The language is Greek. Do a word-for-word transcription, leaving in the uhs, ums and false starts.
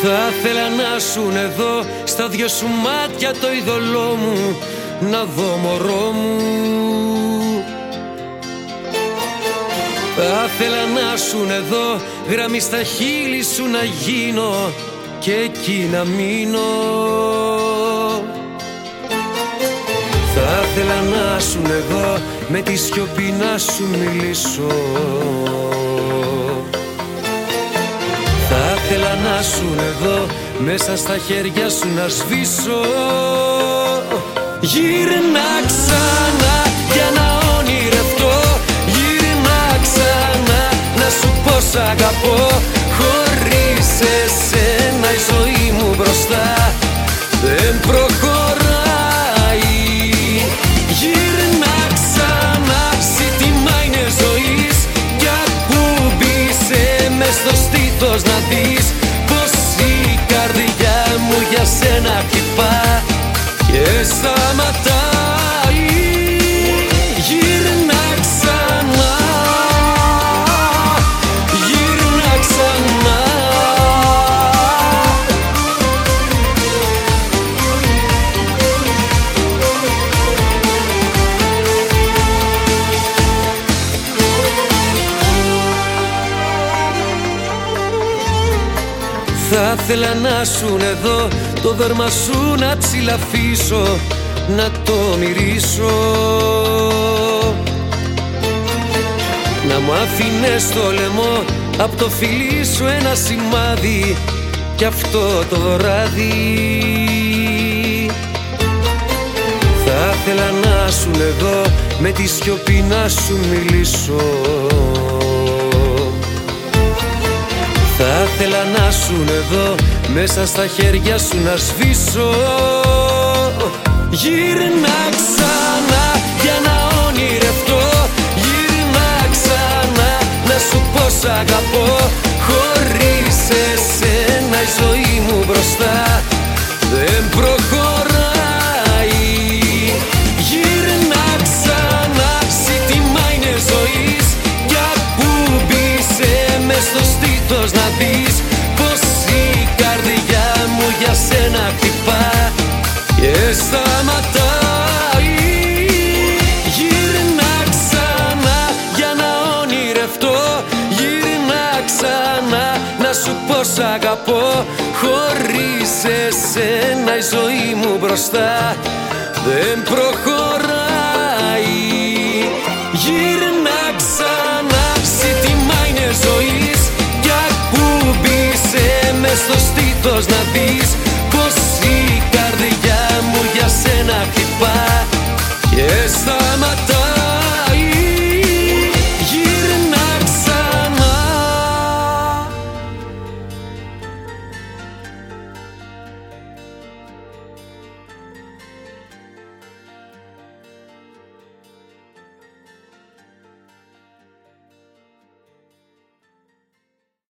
Θα ήθελα να σουν εδώ στα δυο σου μάτια το είδωλό μου, να δω μωρό μου. Θα ήθελα να σουν εδώ γραμμή στα χείλη σου να γίνω και εκεί να μείνω. Θα ήθελα να σουν εδώ με τη σιωπή να σου μιλήσω. Θα ήθελα να σουν εδώ μέσα στα χέρια σου να σβήσω. Γύρνα ξανά για να ονειρευτώ. Γύρνα ξανά να σου πω σ' αγαπώ. Χωρίς εσένα η ζωή μου μπροστά δεν προχωράει. Γύρνα ξανά, ζήτημα είναι ζωής. Κι ακούμπησε μες στο στήθος να δεις πως η καρδιά μου για σένα χτυπά και σταματάει. Γύρνα ξανά, γύρνα ξανά. Θα ήθελα να σουν εδώ, το δέρμα σου να ψηλαφίσω, να το μυρίσω. Να μου άφηνες στο λαιμό απ' το φιλί σου ένα σημάδι κι αυτό το βράδυ. Θα ήθελα να σουν εδώ με τη σιωπή να σου μιλήσω. Θα ήθελα να σουν εδώ μέσα στα χέρια σου να σβήσω. Γύρνα ξανά για να ονειρευτώ. Γύρνα ξανά να σου πω σ' αγαπώ. Χωρίς εσένα η ζωή μου μπροστά δεν προχωράει. Γύρνα ξανά, ζήτημα είναι ζωής. Κι ακούμπησε μες στο στήθος να δεις πως η καρδιά μου για σένα χτυπά και σταματάει. Γύρνα ξανά για να ονειρευτώ. Γύρνα ξανά να σου πω σ' αγαπώ. Χωρίς εσένα η ζωή μου μπροστά δεν προχωράει. Γύρνα ξανά, ζήτημα είναι ζωής. Κι ακούμπησε μες στο στήθος να δεις